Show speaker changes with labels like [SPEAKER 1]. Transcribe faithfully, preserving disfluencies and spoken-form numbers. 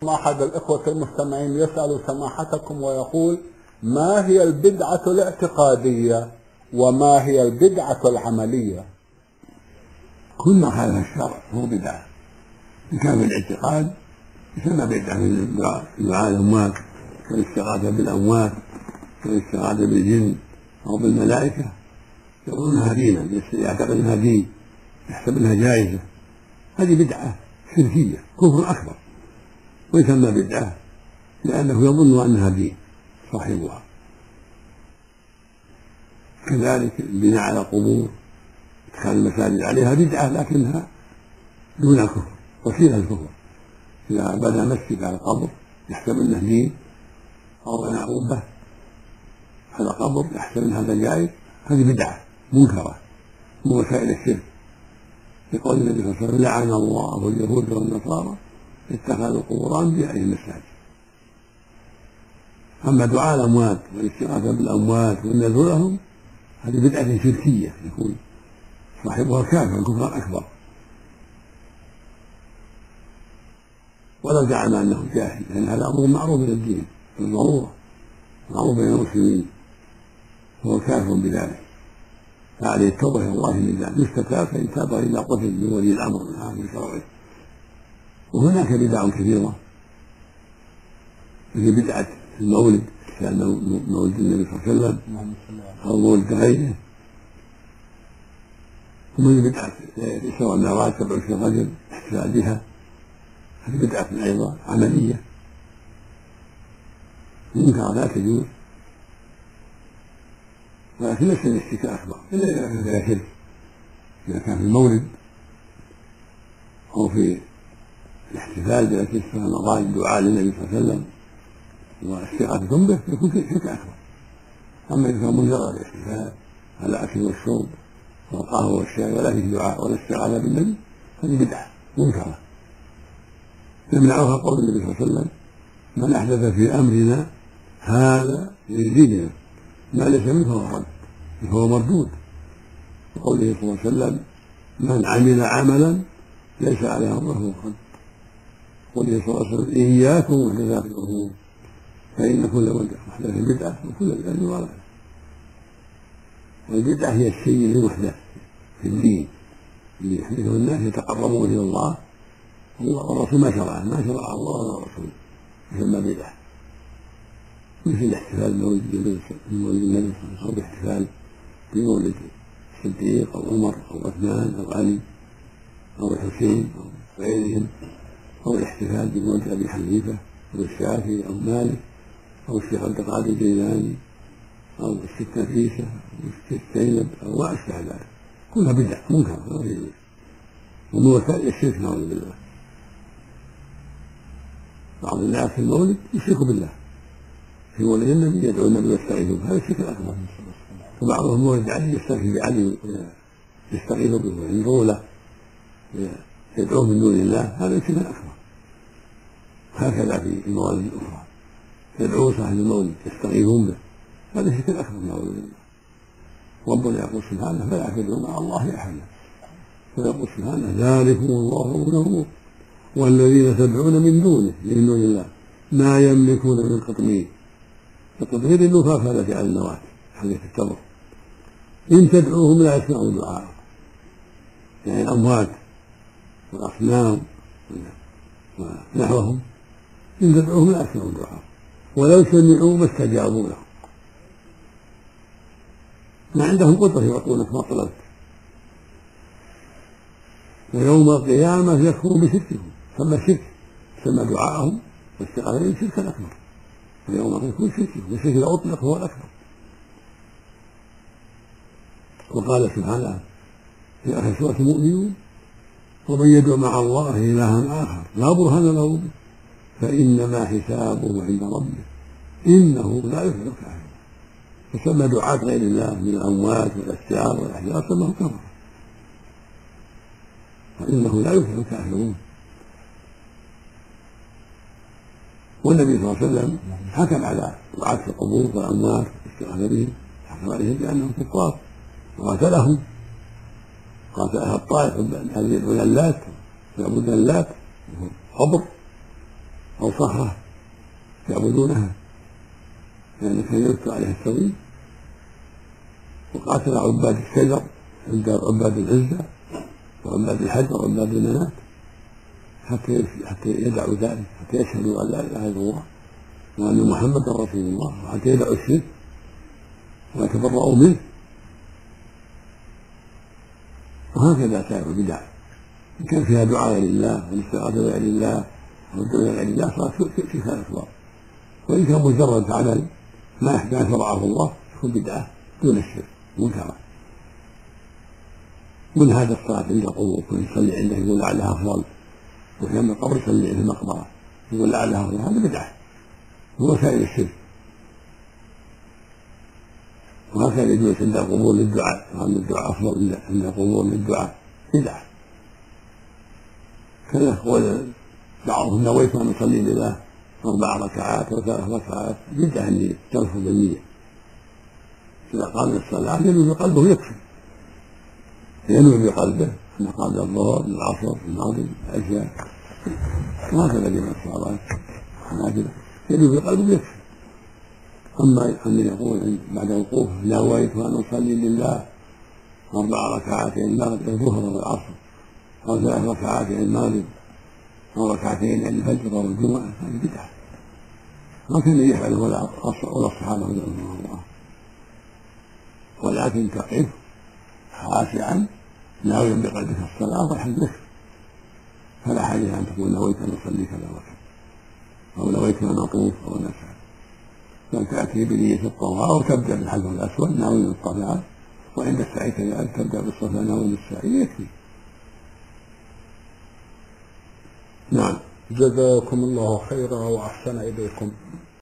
[SPEAKER 1] أحد الإخوة المستمعين يسأل سماحتكم ويقول: ما هي البدعة الاعتقادية وما هي البدعة العملية؟
[SPEAKER 2] كل ما خالف الشرع هو بدعة. إن كان في الاعتقاد يسمى بدعة، من دعاء الأموات والاستغاثة بالأموات والاستغاثة بالجن أو بالملائكة، يقولونها دينا، يعتقد أنها دين، يحسب أنها جائزة. هذه بدعة شركية كفر أكبر، ويسمى بدعة لأنه يظن أنها دين صاحبها. كذلك البناء على القبور، إدخال المساجد عليها بدعة لكنها دون الكفر، وسيلة الكفر. إذا بنى مسجد على قبر يحسب أنه دين، أو بنى قبة على قبر يحسب أن هذا جائز، هذه بدعة منكرة من وسائل الشرك. يقول النبي صلى الله عليه وسلم: لعن الله اليهود والنصارى اتخذوا قبور أنبيائهم مساجد. أما دعاء الأموات والاستغاثة بالأموات والنذر لهم هذه بدعة شركية يكون صاحبها كافر كفرا أكبر، ولا زعم أنه جاهل، لأن هذا أمر معروف من الدين بالضرورة، معروف بين المسلمين، فهو كافر بذلك، فعليه التوبة إلى الله من ذلك، يستتاب فإن تاب إلا قتل من ولي الأمر من عام شرعه. وهناك بدع كثيرة، مثل بدعة المولد، كان مولد النبي صلى الله عليه وسلم أو مولد غيره، ومن بدعة الإسراء والمعراج سبع عشرة رجل احتفال بها، هذه بدعة أيضا عملية منكرة لا تجوز، ولكن ليس من الشرك الأكبر إلا إذا كان فيها شرك. إذا كان في المولد أو في الاحتفال بالأسرة والمعراج الدعاء للنبي صلى الله عليه وسلم واستغاثة به يكون شرك أكبر. أما إذا كان مجرد الاحتفال على الأكل والشرب والقهوة والشاي ولا فيه دعاء ولا استغاثة بالنبي، هذه بدعة منكرة يمنعها قول النبي صلى الله عليه وسلم: من أحدث في أمرنا هذا في ديننا ما ليس منه فهو رد، فهو مردود. وقوله صلى الله عليه وسلم: من عمل عملا ليس عليه أمره فهو رد. وقوله صلى الله عليه وسلم: إياكم ومحدثات الأمور فإن كل محدث بدعة وكل بدعة ضلالة. والبدعة هي الشيء المحدث في الدين اللي يحدثه الناس يتقربون إلى الله والرسول ما شرعه، ما شرع الله ولا الرسول، يسمى بدعة. مثل الاحتفال بمولد النبي صلى الله عليه وسلم، أو الاحتفال بمولد الصديق أو عمر أو عثمان أو علي أو الحسين أو غيرهم، أو الاحتفال بمولد أبي حنيفة أو الشافعي أو مالك أو الشيخ عبد القادر الجيلاني أو الست نفيسة أو الست زينب أو ما أشبه ذلك، كلها بدع منكرة ومن وسائل الشرك نعوذ بالله. بعض الناس في المولد يشرك بالله، في مولد النبي يدعو النبي ويستغيث به، هذا الشرك الأكبر. وبعضهم مولد علي يستغيث بعلي يستغيث به وينظر له يدعوه من دون الله، هذا الشرك الأكبر. هكذا في الموالد الأخرى يدعو صاحب المولد يستغيثون به، هذا الشرك الأكبر نعوذ بالله. ربنا يقول سبحانه: فلا تدعوا مع الله أحدا، ويقول سبحانه: ذلكم الله ربكم والذين تدعون من دونه من دون الله ما يملكون من قطمير. القطمير اللفافة التي على النواة حديث التمر، إن تدعوهم لا يسمعوا دعاء، يعني الأموات والأصنام ونحوهم إن تدعوهم لا يسمعوا دعاء، ولو سمعوا ما استجابوا لهم، ما عندهم قدرة يعطونك ما طلبت. ويوم القيامة يكفرون بشركهم، سمى الشرك سمى دعاءهم واستغاثتهم شركا أكبر، ويوم يكون شركهم، والشرك إذا أطلق هو الأكبر. وقال سبحانه في آخر سورة المؤمنون: ومن يدعو مع الله إلها آخر لا برهان له به فإنما حسابه عند ربه إنه لا يفلح الكافرون. فسمى دعاة غير الله من الأموات والأشجار والأحجار سماه كفر، فإنه لا يفلح الكافرون. والنبي صلى الله عليه وسلم حكم على دعاة القبور والأموات والاستغاثة بهم، حكم عليهم بأنهم كفار وقاتلهم، قاتل أهل الطائف الذين يدعون اللات ويعبدون اللات وهو قبر أو صخرة يعبدونها لأن كان يذكر عليها التوحيد، وقاتل عباد الشجر عند عباد العزة وعباد الحجر وعباد المنات حتى حتى يدعوا ذلك، حتى يشهدوا أن لا إله إلا الله وأن محمدا رسول الله، وحتى يدعوا الشرك ويتبرؤوا منه. وهكذا سائر البدع إن كان فيها دعاء لله والاستغاثة بغير الله والدعاء لغير الله صارت شرك أكبر، وإن كان مجرد عمل ما يحتاج شرعه الله يكون بدعة دون الشرك منكرا. من هذا الصلاة عند القبور كل يصلي عنده يقول لعلها أفضل، وفي القبر يصلي في المقبرة يقول لعلها أفضل، هذا بدعة هو سائر الشرك. وهكذا يجوز عند القبور للدعاء، وأن الدعاء أفضل عند القبور للدعاء بدعة. كذا قول بعضهم نويت أن أصلي لله أربع ركعات وثلاث ركعات، بدعة أن تلفظ بالنية. إذا قام الصلاة ينوي بقلبه يكفي، ينوي بقلبه أن قام الظهر العصر المغرب العشاء وهكذا جميع الصلوات هكذا ينوي بقلبه يكفي. أما أن يقول بعد الوقوف نويت أن أصلي لله أربع ركعات المغرب الظهر والعصر أو ثلاث ركعات المغرب أو ركعتين الفجر أو الجمعة، هذه بدعة ما كان يفعله ولا الصحابة رضي الله عنهم، ولكن تقف خاشعا ناويا بقلبك الصلاة والحمد لك، فلا حاجة أن تقول نويت أن أصلي كذا وكذا أو نويت أن أطوف أو أن أسعى، بل تأتي بنية الطواف أو تبدأ بالحجر الأسود ناوي الصلاة، وعند السعي كذلك تبدأ بالصلاة ناوي السعي يكفي. نعم.
[SPEAKER 1] جزاكم الله خيرا وأحسن إليكم.